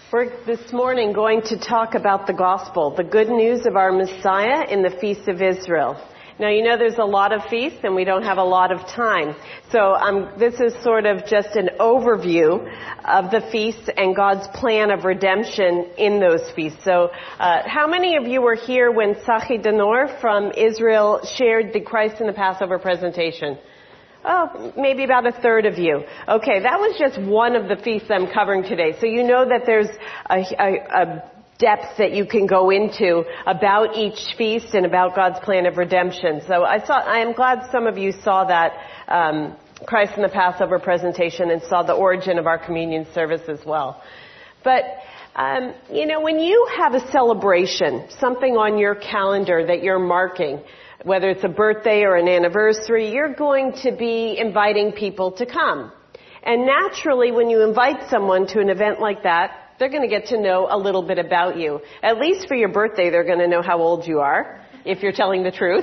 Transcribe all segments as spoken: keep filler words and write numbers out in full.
We're this morning going to talk about the gospel, the good news of our Messiah in the Feast of Israel. Now, you know there's a lot of feasts and we don't have a lot of time. So um, this is sort of just an overview of the feasts and God's plan of redemption in those feasts. So uh, how many of you were here when Sachi Denor from Israel shared the Christ in the Passover presentation? Oh, maybe about a third of you. Okay, that was just one of the feasts I'm covering today. So you know that there's a, a, a depth that you can go into about each feast and about God's plan of redemption. So I saw, I am glad some of you saw that um, Christ in the Passover presentation and saw the origin of our communion service as well. But um, you know, when you have a celebration, something on your calendar that you're marking, whether it's a birthday or an anniversary, you're going to be inviting people to come. And naturally, when you invite someone to an event like that, they're going to get to know a little bit about you. At least for your birthday, they're going to know how old you are, if you're telling the truth.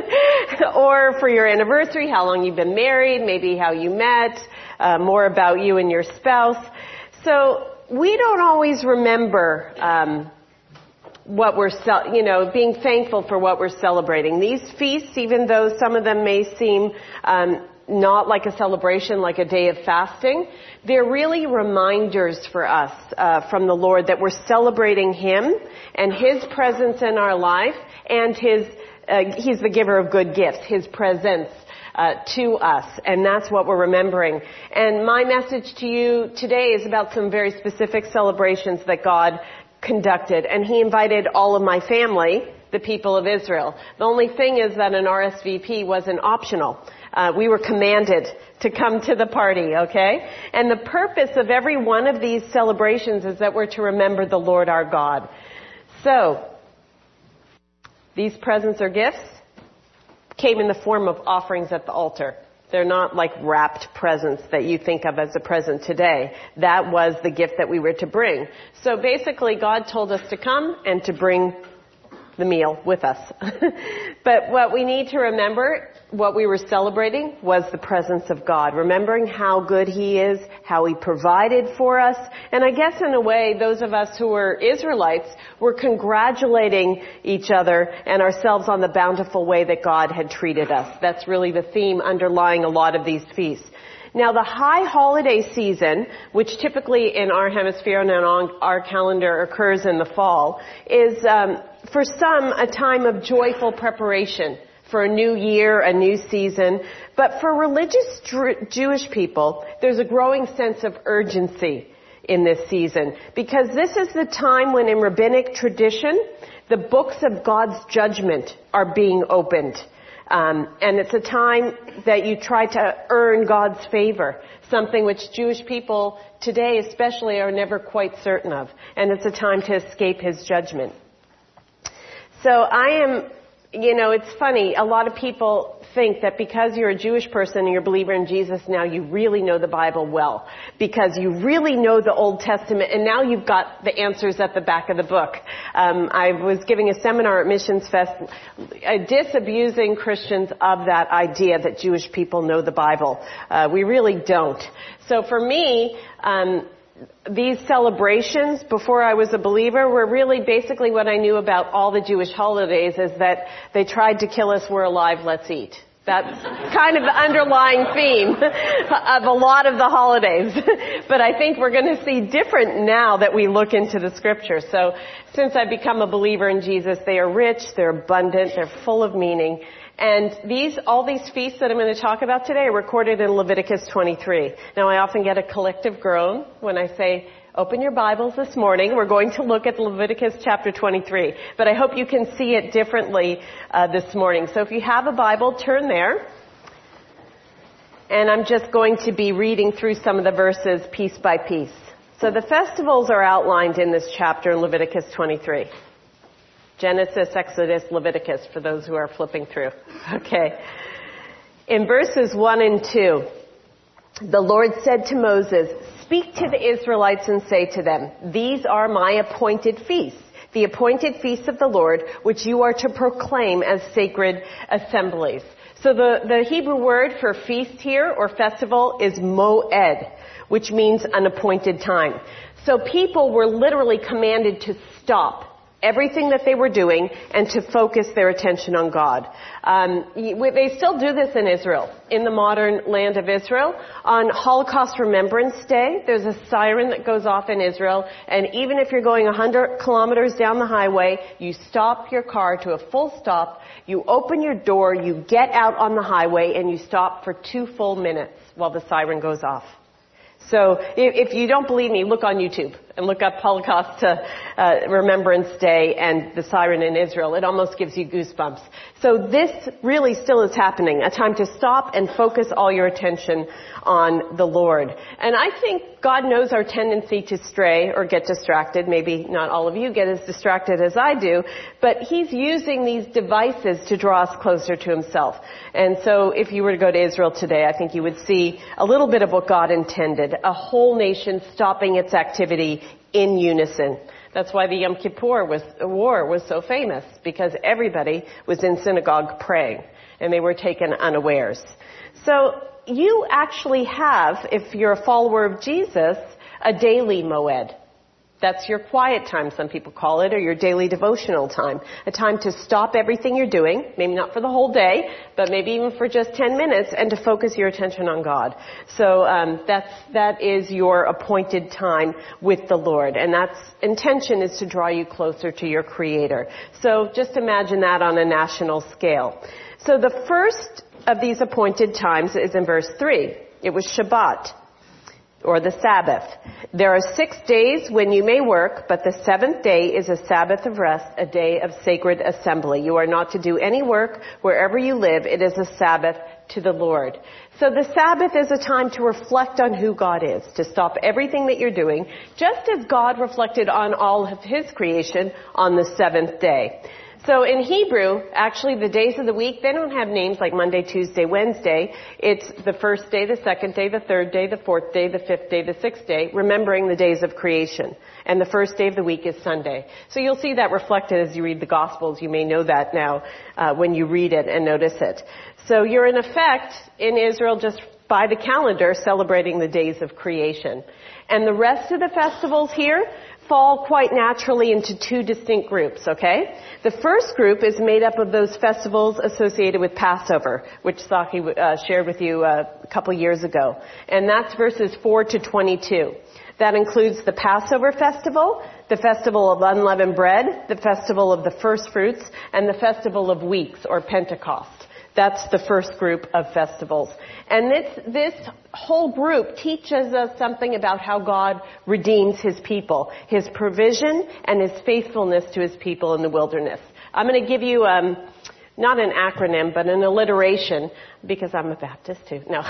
Or for your anniversary, how long you've been married, maybe how you met, uh, more about you and your spouse. So we don't always remember um what we're, you know, being thankful for what we're celebrating. These feasts, even though some of them may seem um, not like a celebration, like a day of fasting, they're really reminders for us uh, from the Lord that we're celebrating Him and His presence in our life, and His, uh, He's the giver of good gifts, His presence Uh, to us, and that's what we're remembering. And my message to you today is about some very specific celebrations that God conducted, and He invited all of my family, the people of Israel. The only thing is that an R S V P wasn't optional. Uh, we were commanded to come to the party, okay? And the purpose of every one of these celebrations is that we're to remember the Lord our God. So, these presents or gifts came in the form of offerings at the altar. They're not like wrapped presents that you think of as a present today. That was the gift that we were to bring. So basically, God told us to come and to bring the meal with us. But what we need to remember, what we were celebrating, was the presence of God. Remembering how good He is, how He provided for us. And I guess in a way, those of us who were Israelites were congratulating each other and ourselves on the bountiful way that God had treated us. That's really the theme underlying a lot of these feasts. Now, the high holiday season, which typically in our hemisphere and on our calendar occurs in the fall, is um, for some a time of joyful preparation for a new year, a new season. But for religious Jewish people, there's a growing sense of urgency in this season, because this is the time when in rabbinic tradition, the books of God's judgment are being opened. Um, and it's a time that you try to earn God's favor, something which Jewish people today especially are never quite certain of. And it's a time to escape His judgment. So I am, you know, it's funny, a lot of people think that because you're a Jewish person and you're a believer in Jesus now, you really know the Bible well, because you really know the Old Testament, and now you've got the answers at the back of the book. Um, I was giving a seminar at Missions Fest uh, disabusing Christians of that idea that Jewish people know the Bible. Uh, we really don't. So for me, um, these celebrations, before I was a believer, were really basically what I knew about all the Jewish holidays, is that they tried to kill us, we're alive, let's eat. That's kind of the underlying theme of a lot of the holidays. But I think we're going to see different now that we look into the Scripture. So since I've become a believer in Jesus, they are rich, they're abundant, they're full of meaning. And these, all these feasts that I'm going to talk about today are recorded in Leviticus twenty-three. Now, I often get a collective groan when I say, open your Bibles this morning. We're going to look at Leviticus chapter twenty-three. But I hope you can see it differently uh, this morning. So if you have a Bible, turn there. And I'm just going to be reading through some of the verses piece by piece. So the festivals are outlined in this chapter in Leviticus twenty-three. Genesis, Exodus, Leviticus, for those who are flipping through. Okay. In verses one and two, the Lord said to Moses, "Speak to the Israelites and say to them, these are my appointed feasts, the appointed feasts of the Lord, which you are to proclaim as sacred assemblies." So the, the Hebrew word for feast here, or festival, is moed, which means an appointed time. So people were literally commanded to stop everything that they were doing and to focus their attention on God. Um, they still do this in Israel, in the modern land of Israel. On Holocaust Remembrance Day, there's a siren that goes off in Israel, and even if you're going one hundred kilometers down the highway, you stop your car to a full stop, you open your door, you get out on the highway, and you stop for two full minutes while the siren goes off. So if you don't believe me, look on YouTube and look up Holocaust uh, Remembrance Day and the siren in Israel. It almost gives you goosebumps. So this really still is happening, a time to stop and focus all your attention on the Lord. And I think God knows our tendency to stray or get distracted. Maybe not all of you get as distracted as I do, but He's using these devices to draw us closer to Himself. And so if you were to go to Israel today, I think you would see a little bit of what God intended, a whole nation stopping its activity in unison. That's why the Yom Kippur was, war was so famous, because everybody was in synagogue praying, and they were taken unawares. So you actually have, if you're a follower of Jesus, a daily moed. That's your quiet time, some people call it, or your daily devotional time. A time to stop everything you're doing, maybe not for the whole day, but maybe even for just ten minutes, and to focus your attention on God. So um, that's, that is your appointed time with the Lord. And that's intention is to draw you closer to your Creator. So just imagine that on a national scale. So the first of these appointed times is in verse three. It was Shabbat, or the Sabbath. There are six days when you may work, but the seventh day is a Sabbath of rest, a day of sacred assembly. You are not to do any work wherever you live. It is a Sabbath to the Lord. So the Sabbath is a time to reflect on who God is, to stop everything that you're doing, just as God reflected on all of His creation on the seventh day. So in Hebrew, actually the days of the week, they don't have names like Monday, Tuesday, Wednesday. It's the first day, the second day, the third day, the fourth day, the fifth day, the sixth day, remembering the days of creation. And the first day of the week is Sunday. So you'll see that reflected as you read the Gospels. You may know that now uh, when you read it and notice it. So you're in effect in Israel just by the calendar celebrating the days of creation. And the rest of the festivals here fall quite naturally into two distinct groups, okay? The first group is made up of those festivals associated with Passover, which Saki uh, shared with you uh, a couple years ago. And that's verses four to twenty-two. That includes the Passover festival, the festival of unleavened bread, the festival of the first fruits, and the festival of weeks, or Pentecost. That's the first group of festivals. And this, this whole group teaches us something about how God redeems His people, His provision and His faithfulness to His people in the wilderness. I'm going to give you, um, not an acronym, but an alliteration, because I'm a Baptist too, no,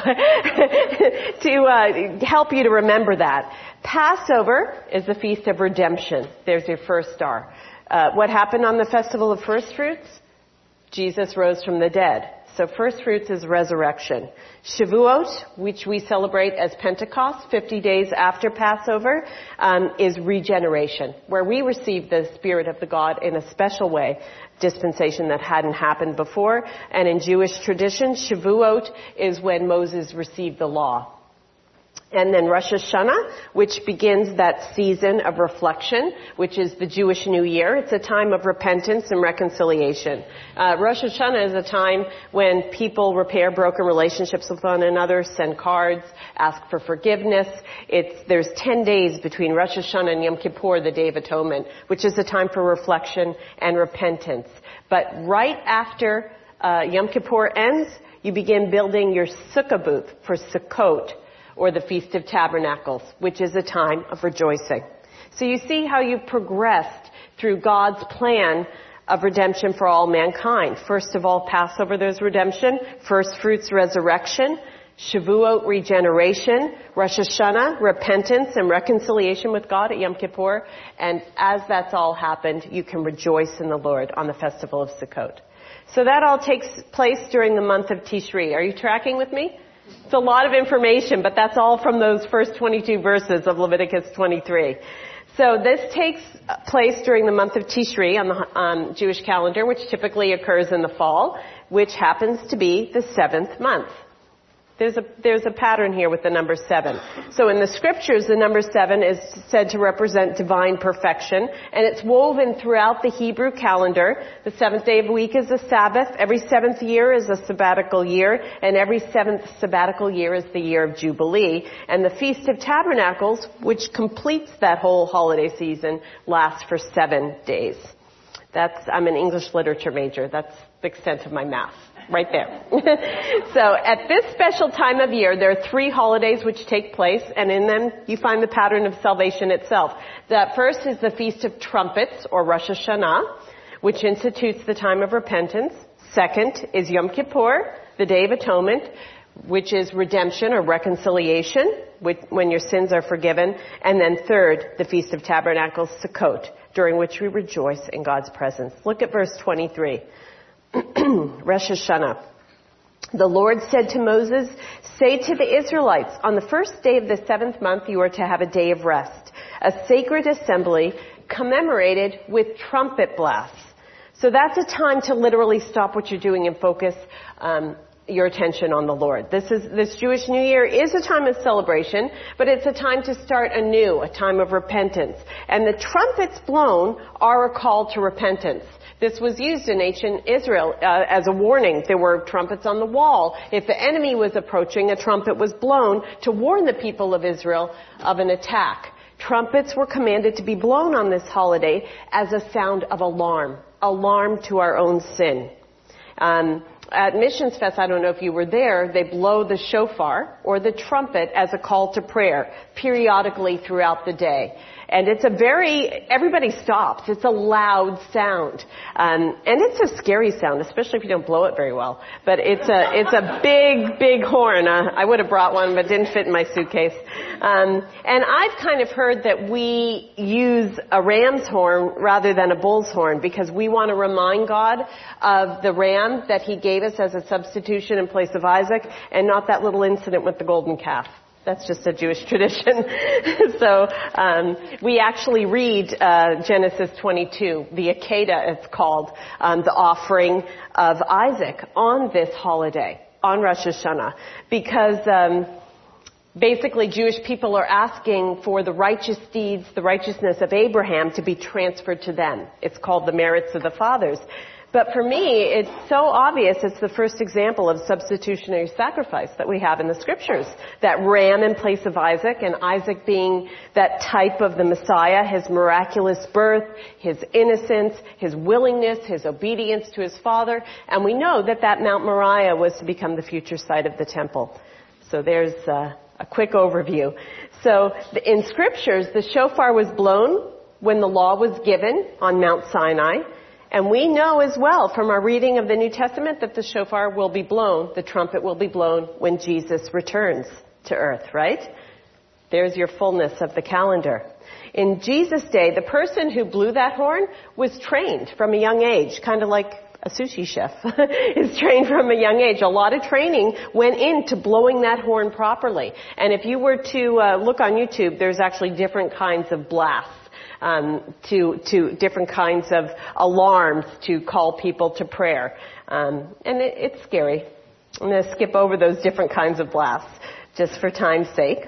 to uh, help you to remember that. Passover is the Feast of Redemption. There's your first star. Uh, what happened on the Festival of First Fruits? Jesus rose from the dead. So first fruits is resurrection. Shavuot, which we celebrate as Pentecost, fifty days after Passover, um, is regeneration, where we receive the Spirit of the God in a special way, dispensation that hadn't happened before. And in Jewish tradition, Shavuot is when Moses received the law. And then Rosh Hashanah, which begins that season of reflection, which is the Jewish New Year. It's a time of repentance and reconciliation. Uh, Rosh Hashanah is a time when people repair broken relationships with one another, send cards, ask for forgiveness. It's, there's ten days between Rosh Hashanah and Yom Kippur, the Day of Atonement, which is a time for reflection and repentance. But right after uh, Yom Kippur ends, you begin building your sukkah booth for Sukkot, or the Feast of Tabernacles, which is a time of rejoicing. So you see how you progressed through God's plan of redemption for all mankind. First of all, Passover, there's redemption. First fruits, resurrection. Shavuot, regeneration. Rosh Hashanah, repentance and reconciliation with God at Yom Kippur. And as that's all happened, you can rejoice in the Lord on the festival of Sukkot. So that all takes place during the month of Tishri. Are you tracking with me? It's a lot of information, but that's all from those first twenty-two verses of Leviticus twenty-three. So this takes place during the month of Tishri on the um, Jewish calendar, which typically occurs in the fall, which happens to be the seventh month. There's a, there's a pattern here with the number seven. So in the scriptures, the number seven is said to represent divine perfection, and it's woven throughout the Hebrew calendar. The seventh day of the week is a Sabbath. Every seventh year is a sabbatical year, and every seventh sabbatical year is the year of Jubilee. And the Feast of Tabernacles, which completes that whole holiday season, lasts for seven days. That's, I'm an English literature major. That's the extent of my math. Right there. So at this special time of year, there are three holidays which take place, and in them you find the pattern of salvation itself. The first is the Feast of Trumpets, or Rosh Hashanah, which institutes the time of repentance. Second is Yom Kippur, the Day of Atonement, which is redemption or reconciliation, when your sins are forgiven. And then third, the Feast of Tabernacles, Sukkot, during which we rejoice in God's presence. Look at verse twenty-three. Rosh Hashanah. The Lord said to Moses, say to the Israelites, on the first day of the seventh month you are to have a day of rest, a sacred assembly commemorated with trumpet blasts. So that's a time to literally stop what you're doing and focus um, your attention on the Lord. This is this Jewish New Year is a time of celebration, but it's a time to start anew, a time of repentance. And the trumpets blown are a call to repentance. This was used in ancient Israel uh, as a warning. There were trumpets on the wall. If the enemy was approaching, a trumpet was blown to warn the people of Israel of an attack. Trumpets were commanded to be blown on this holiday as a sound of alarm, alarm to our own sin. Um, At Missions Fest, I don't know if you were there, they blow the shofar or the trumpet as a call to prayer periodically throughout the day. And it's a very, everybody stops. It's a loud sound. Um, and it's a scary sound, especially if you don't blow it very well. But it's a, it's a big, big horn. Uh, I would have brought one, but it didn't fit in my suitcase. Um, and I've kind of heard that we use a ram's horn rather than a bull's horn because we want to remind God of the ram that He gave us as a substitution in place of Isaac, and not that little incident with the golden calf. That's just a Jewish tradition. So um, we actually read uh, Genesis twenty-two, the Akedah it's called, um, the offering of Isaac on this holiday, on Rosh Hashanah, because um, basically Jewish people are asking for the righteous deeds, the righteousness of Abraham to be transferred to them. It's called the merits of the fathers. But for me, it's so obvious it's the first example of substitutionary sacrifice that we have in the scriptures. That ram in place of Isaac, and Isaac being that type of the Messiah, his miraculous birth, his innocence, his willingness, his obedience to his father. And we know that that Mount Moriah was to become the future site of the temple. So there's uh, a quick overview. So in scriptures, the shofar was blown when the law was given on Mount Sinai. And we know as well from our reading of the New Testament that the shofar will be blown, the trumpet will be blown when Jesus returns to earth, right? There's your fullness of the calendar. In Jesus' day, the person who blew that horn was trained from a young age, kind of like a sushi chef is trained from a young age. A lot of training went into blowing that horn properly. And if you were to uh, look on YouTube, there's actually different kinds of blasts. Um, to, to different kinds of alarms to call people to prayer. Um, and it, it's scary. I'm going to skip over those different kinds of blasts just for time's sake.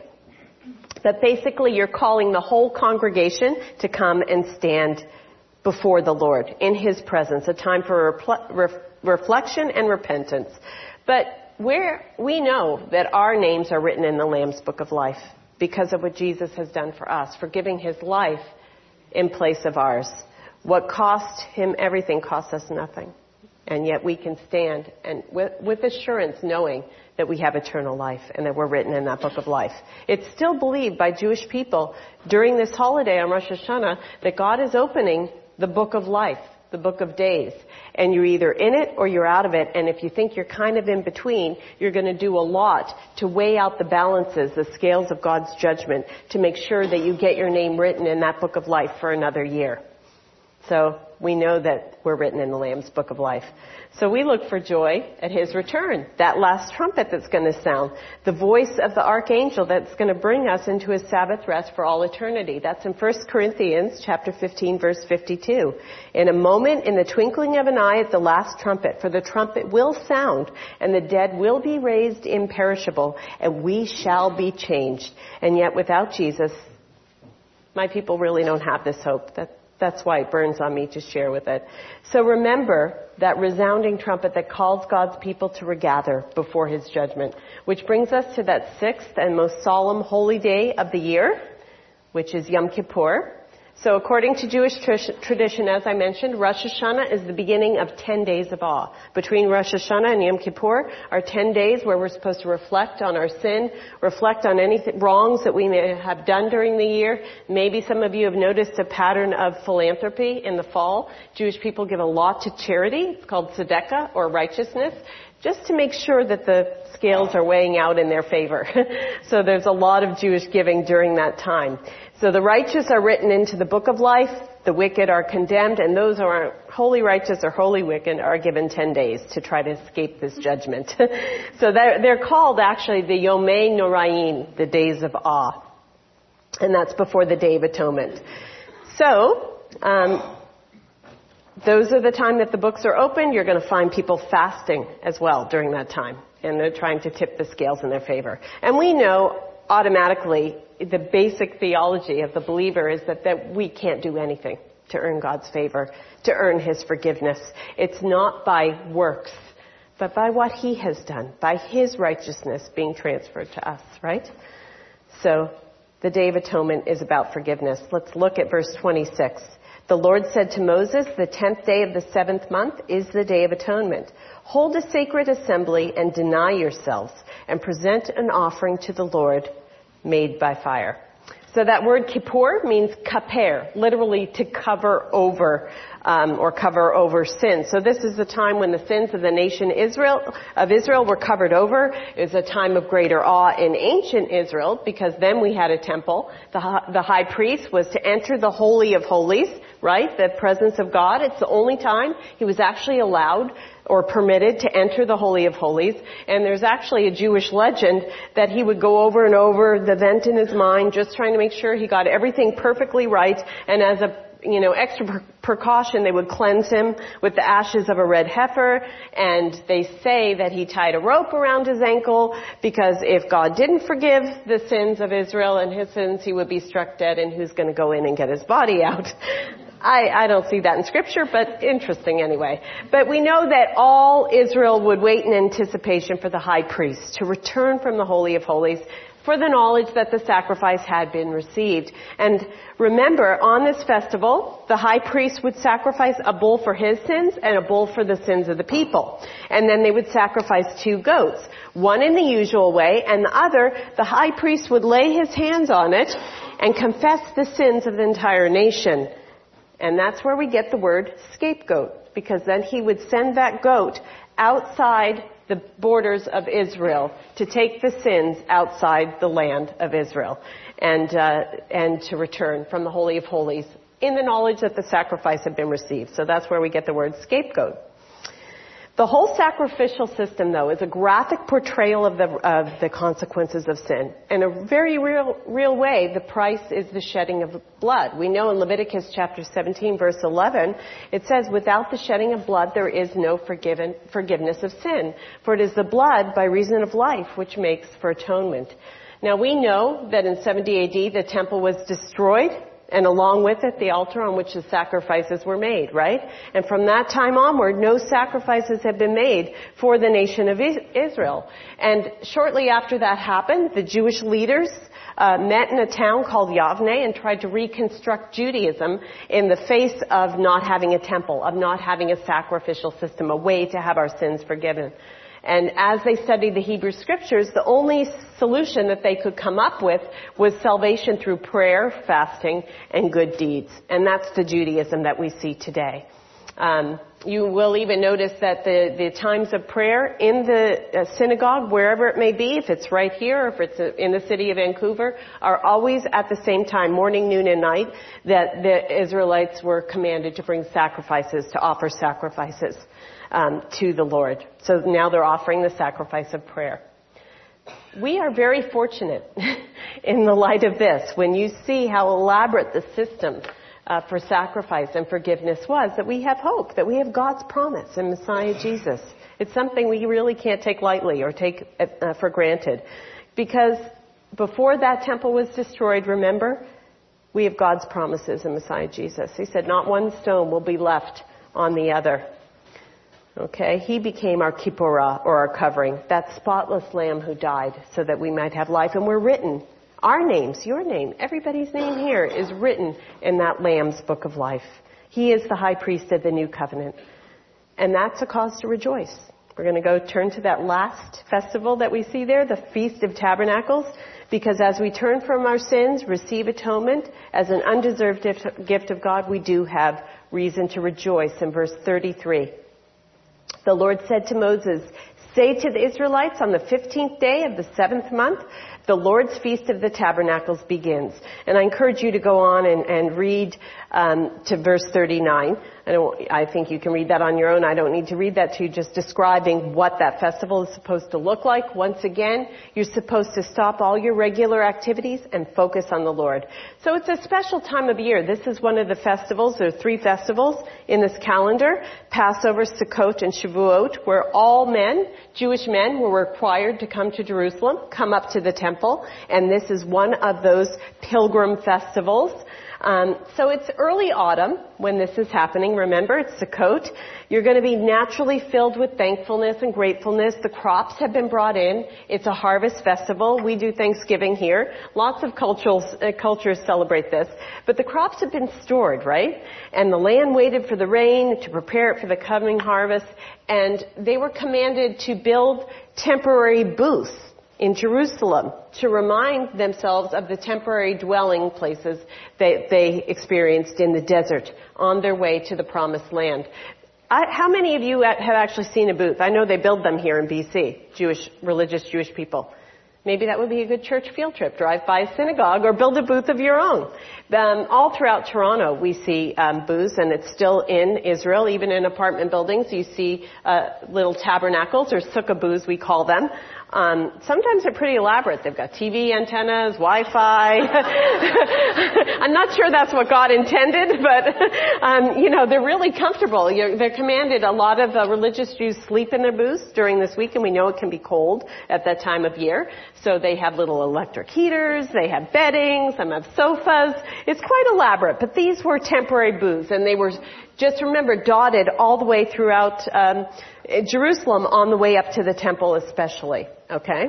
But basically you're calling the whole congregation to come and stand before the Lord in His presence, a time for repl- ref- reflection and repentance. But where we know that our names are written in the Lamb's Book of Life because of what Jesus has done for us, for giving His life in place of ours. What cost Him everything costs us nothing. And yet we can stand and with, with assurance knowing that we have eternal life and that we're written in that book of life. It's still believed by Jewish people during this holiday on Rosh Hashanah that God is opening the book of life, the book of days. And you're either in it or you're out of it. And if you think you're kind of in between, you're going to do a lot to weigh out the balances, the scales of God's judgment, to make sure that you get your name written in that book of life for another year. So we know that we're written in the Lamb's Book of Life. So we look for joy at his return, that last trumpet that's going to sound, the voice of the archangel that's going to bring us into his Sabbath rest for all eternity. That's in First Corinthians chapter fifteen, verse fifty-two. In a moment, in the twinkling of an eye at the last trumpet, for the trumpet will sound, and the dead will be raised imperishable, and we shall be changed. And yet without Jesus, my people really don't have this hope. That That's why it burns on me to share with it. So remember that resounding trumpet that calls God's people to regather before his judgment, which brings us to that sixth and most solemn holy day of the year, which is Yom Kippur. So according to Jewish tradition, as I mentioned, Rosh Hashanah is the beginning of ten days of awe. Between Rosh Hashanah and Yom Kippur are ten days where we're supposed to reflect on our sin, reflect on any wrongs that we may have done during the year. Maybe some of you have noticed a pattern of philanthropy in the fall. Jewish people give a lot to charity. It's called tzedakah, or righteousness, just to make sure that the scales are weighing out in their favor. So there's a lot of Jewish giving during that time. So the righteous are written into the book of life, the wicked are condemned, and those who are wholly righteous or wholly wicked are given ten days to try to escape this judgment. So they're, they're called actually the Yomei Noraim, the days of awe. And that's before the Day of Atonement. So, um, those are the time that the books are open. You're going to find people fasting as well during that time. And they're trying to tip the scales in their favor. And we know automatically the basic theology of the believer is that, that we can't do anything to earn God's favor, to earn his forgiveness. It's not by works, but by what he has done, by his righteousness being transferred to us, right? So the Day of Atonement is about forgiveness. Let's look at verse twenty-six. The Lord said to Moses, the tenth day of the seventh month is the Day of Atonement. Hold a sacred assembly and deny yourselves and present an offering to the Lord made by fire. So that word kippur means kaper, literally to cover over, um, or cover over sin. So this is the time when the sins of the nation Israel, of Israel were covered over. It was a time of greater awe in ancient Israel because then we had a temple. The, the high priest was to enter the Holy of Holies, right? The presence of God. It's the only time he was actually allowed or permitted to enter the Holy of Holies. And there's actually a Jewish legend that he would go over and over the event in his mind, just trying to make sure he got everything perfectly right. And as a, you know, extra precaution, they would cleanse him with the ashes of a red heifer. And they say that he tied a rope around his ankle because if God didn't forgive the sins of Israel and his sins, he would be struck dead, and who's going to go in and get his body out? I, I don't see that in Scripture, but interesting anyway. But we know that all Israel would wait in anticipation for the high priest to return from the Holy of Holies for the knowledge that the sacrifice had been received. And remember, on this festival, the high priest would sacrifice a bull for his sins and a bull for the sins of the people. And then they would sacrifice two goats, one in the usual way, and the other, the high priest would lay his hands on it and confess the sins of the entire nation. And that's where we get the word scapegoat, because then he would send that goat outside the borders of Israel to take the sins outside the land of Israel and uh, and to return from the Holy of Holies in the knowledge that the sacrifice had been received. So that's where we get the word scapegoat. The whole sacrificial system, though, is a graphic portrayal of the of the consequences of sin. In a very real real way, the price is the shedding of blood. We know in Leviticus chapter seventeen, verse eleven, it says, "Without the shedding of blood, there is no forgiven, forgiveness of sin. For it is the blood, by reason of life, which makes for atonement." Now, we know that in seventy A D, the temple was destroyed, and along with it, the altar on which the sacrifices were made, right? And from that time onward, no sacrifices have been made for the nation of Israel. And shortly after that happened, the Jewish leaders uh, met in a town called Yavne and tried to reconstruct Judaism in the face of not having a temple, of not having a sacrificial system, a way to have our sins forgiven. And as they studied the Hebrew Scriptures, the only solution that they could come up with was salvation through prayer, fasting, and good deeds. And that's the Judaism that we see today. Um, you will even notice that the, the times of prayer in the uh, synagogue, wherever it may be, if it's right here or if it's in the city of Vancouver, are always at the same time, morning, noon, and night, that the Israelites were commanded to bring sacrifices, to offer sacrifices um, to the Lord. So now they're offering the sacrifice of prayer. We are very fortunate in the light of this, when you see how elaborate the system Uh, for sacrifice and forgiveness was, that we have hope, that we have God's promise in Messiah Jesus. It's something we really can't take lightly or take uh, for granted. Because before that temple was destroyed, remember, we have God's promises in Messiah Jesus. He said, not one stone will be left on the other. Okay, he became our kippurah, or our covering, that spotless lamb who died so that we might have life. And we're written, our names, your name, everybody's name here is written in that Lamb's book of life. He is the high priest of the new covenant. And that's a cause to rejoice. We're going to go turn to that last festival that we see there, the Feast of Tabernacles, because as we turn from our sins, receive atonement as an undeserved gift of God, we do have reason to rejoice. In verse thirty-three, the Lord said to Moses, say to the Israelites, on the fifteenth day of the seventh month, the Lord's Feast of the Tabernacles begins. And I encourage you to go on and, and read um, to verse thirty-nine. I, don't, I think you can read that on your own. I don't need to read that to you, just describing what that festival is supposed to look like. Once again, you're supposed to stop all your regular activities and focus on the Lord. So it's a special time of year. This is one of the festivals. There are three festivals in this calendar: Passover, Sukkot, and Shavuot, where all men, Jewish men, were required to come to Jerusalem, come up to the temple, and this is one of those pilgrim festivals. Um, so it's early autumn when this is happening. Remember, it's Sukkot. You're going to be naturally filled with thankfulness and gratefulness. The crops have been brought in. It's a harvest festival. We do Thanksgiving here. Lots of cultures, uh, cultures celebrate this. But the crops have been stored, right? And the land waited for the rain to prepare it for the coming harvest. And they were commanded to build temporary booths in Jerusalem to remind themselves of the temporary dwelling places that they experienced in the desert on their way to the promised land. I, how many of you have actually seen a booth? I know they build them here in B C, Jewish, religious Jewish people. Maybe that would be a good church field trip. Drive by a synagogue or build a booth of your own. Um, all throughout Toronto we see um, booths, and it's still in Israel. Even in apartment buildings you see uh, little tabernacles, or sukkah booths we call them. Um, sometimes they're pretty elaborate. They've got T V antennas, Wi-Fi. I'm not sure that's what God intended, but um, you know, they're really comfortable. You're, they're commanded. A lot of uh, religious Jews sleep in their booths during this week, and we know it can be cold at that time of year. So they have little electric heaters. They have bedding. Some have sofas. It's quite elaborate. But these were temporary booths, and they were, just remember, dotted all the way throughout um, Jerusalem, on the way up to the temple especially. Okay?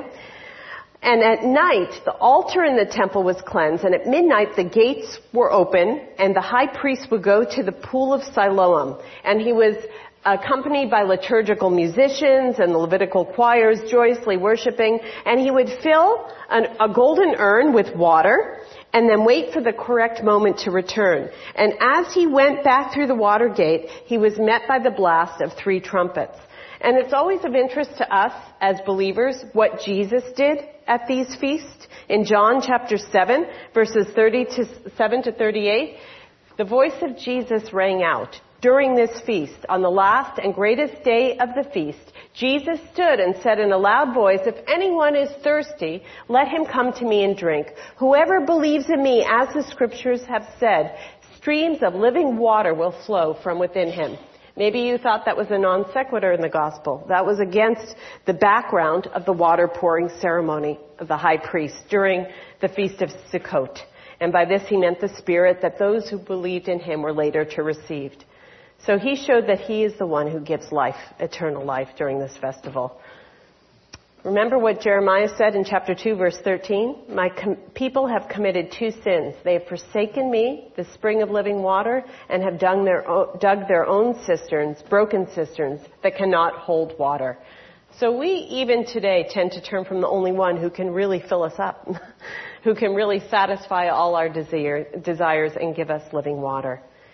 And at night, the altar in the temple was cleansed, and at midnight the gates were open, and the high priest would go to the pool of Siloam. And he was accompanied by liturgical musicians and the Levitical choirs joyously worshiping, and he would fill an, a golden urn with water and then wait for the correct moment to return. And as he went back through the water gate, he was met by the blast of three trumpets. And it's always of interest to us as believers what Jesus did at these feasts. In John chapter seven, verses thirty-seven to thirty-eight, the voice of Jesus rang out. During this feast, on the last and greatest day of the feast, Jesus stood and said in a loud voice, "If anyone is thirsty, let him come to me and drink. Whoever believes in me, as the scriptures have said, streams of living water will flow from within him." Maybe you thought that was a non sequitur in the gospel. That was against the background of the water pouring ceremony of the high priest during the Feast of Sukkot. And by this he meant the Spirit that those who believed in him were later to receive. So he showed that he is the one who gives life, eternal life, during this festival. Remember what Jeremiah said in chapter two, verse thirteen? My com- people have committed two sins. They have forsaken me, the spring of living water, and have dug their, o- dug their own cisterns, broken cisterns, that cannot hold water. So we, even today, tend to turn from the only one who can really fill us up, who can really satisfy all our desire, desires and give us living water.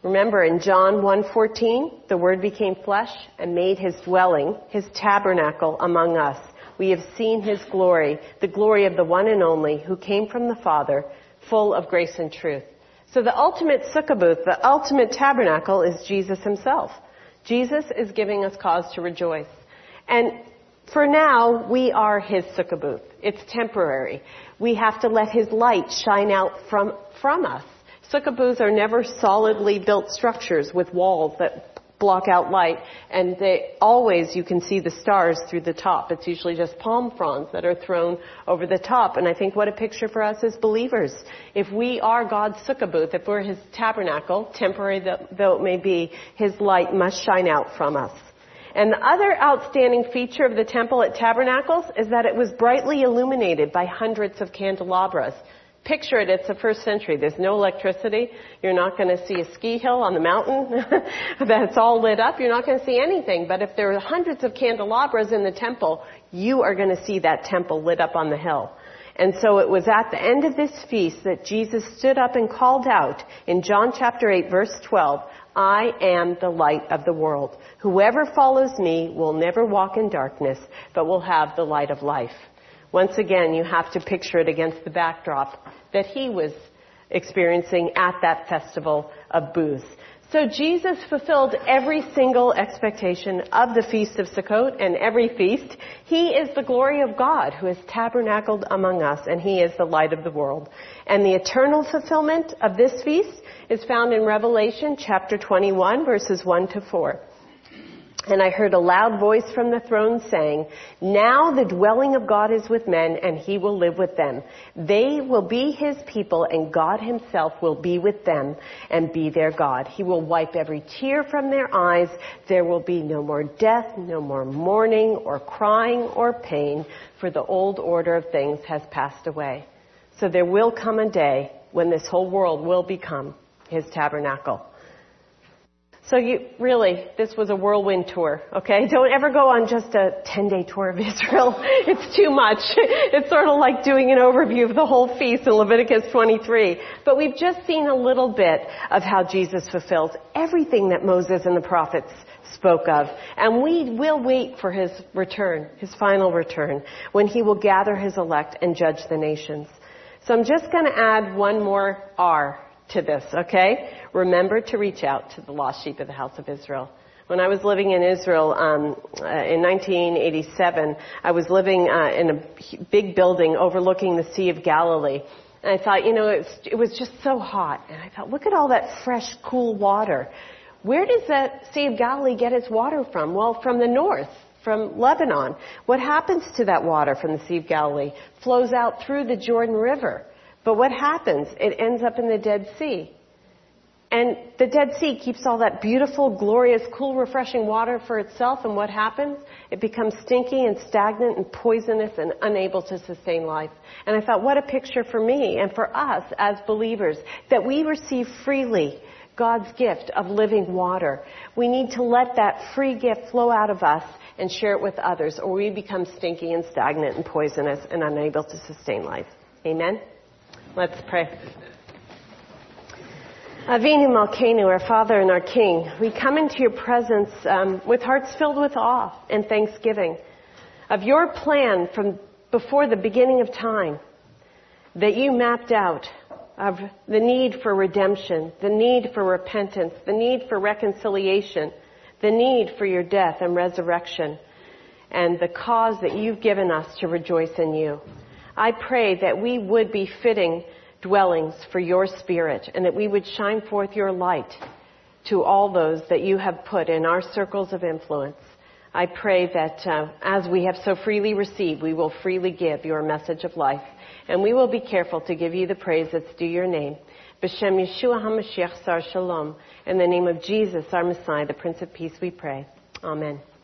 Remember in John one fourteen, the Word became flesh and made his dwelling, his tabernacle among us. We have seen his glory, the glory of the one and only who came from the Father, full of grace and truth. So the ultimate sukkah booth, the ultimate tabernacle is Jesus himself. Jesus is giving us cause to rejoice. And for now, we are his sukkah booth. It's temporary. We have to let his light shine out from, from us. Sukkah booths are never solidly built structures with walls that block out light, and they always, you can see the stars through the top. It's usually just palm fronds that are thrown over the top. And I think what a picture for us as believers. If we are God's sukkah booth, if we're his tabernacle, temporary though it may be, his light must shine out from us. And the other outstanding feature of the temple at Tabernacles is that it was brightly illuminated by hundreds of candelabras. Picture it, it's the first century. There's no electricity. You're not going to see a ski hill on the mountain that's all lit up. You're not going to see anything. But if there are hundreds of candelabras in the temple, you are going to see that temple lit up on the hill. And so it was at the end of this feast that Jesus stood up and called out in John chapter eight, verse twelve, I am the light of the world. Whoever follows me will never walk in darkness, but will have the light of life. Once again, you have to picture it against the backdrop that he was experiencing at that festival of booths. So Jesus fulfilled every single expectation of the Feast of Sukkot and every feast. He is the glory of God who has tabernacled among us, and he is the light of the world. And the eternal fulfillment of this feast is found in Revelation chapter twenty-one, verses one to four. And I heard a loud voice from the throne saying, now the dwelling of God is with men, and he will live with them. They will be his people, and God himself will be with them and be their God. He will wipe every tear from their eyes. There will be no more death, no more mourning or crying or pain, for the old order of things has passed away. So there will come a day when this whole world will become his tabernacle. So you, really, this was a whirlwind tour, okay? Don't ever go on just a ten-day tour of Israel. It's too much. It's sort of like doing an overview of the whole feast in Leviticus twenty-three. But we've just seen a little bit of how Jesus fulfills everything that Moses and the prophets spoke of. And we will wait for his return, his final return, when he will gather his elect and judge the nations. So I'm just going to add one more R to this, okay? Remember to reach out to the lost sheep of the house of Israel. When I was living in Israel um, uh, in nineteen eighty-seven, I was living uh, in a big building overlooking the Sea of Galilee. And I thought, you know, it was, it was just so hot. And I thought, look at all that fresh, cool water. Where does that Sea of Galilee get its water from? Well, from the north, from Lebanon. What happens to that water from the Sea of Galilee? Flows out through the Jordan River. But what happens? It ends up in the Dead Sea. And the Dead Sea keeps all that beautiful, glorious, cool, refreshing water for itself. And what happens? It becomes stinky and stagnant and poisonous and unable to sustain life. And I thought, what a picture for me and for us as believers, that we receive freely God's gift of living water. We need to let that free gift flow out of us and share it with others, or we become stinky and stagnant and poisonous and unable to sustain life. Amen? Let's pray. Avinu Malkeinu, our Father and our King, we come into your presence um, with hearts filled with awe and thanksgiving of your plan from before the beginning of time that you mapped out, of the need for redemption, the need for repentance, the need for reconciliation, the need for your death and resurrection, and the cause that you've given us to rejoice in you. I pray that we would be fitting dwellings for your Spirit, and that we would shine forth your light to all those that you have put in our circles of influence. I pray that uh, as we have so freely received, we will freely give your message of life, and we will be careful to give you the praise that's due your name. B'Shem Yeshua HaMashiach Sar Shalom, in the name of Jesus, our Messiah, the Prince of Peace, we pray. Amen.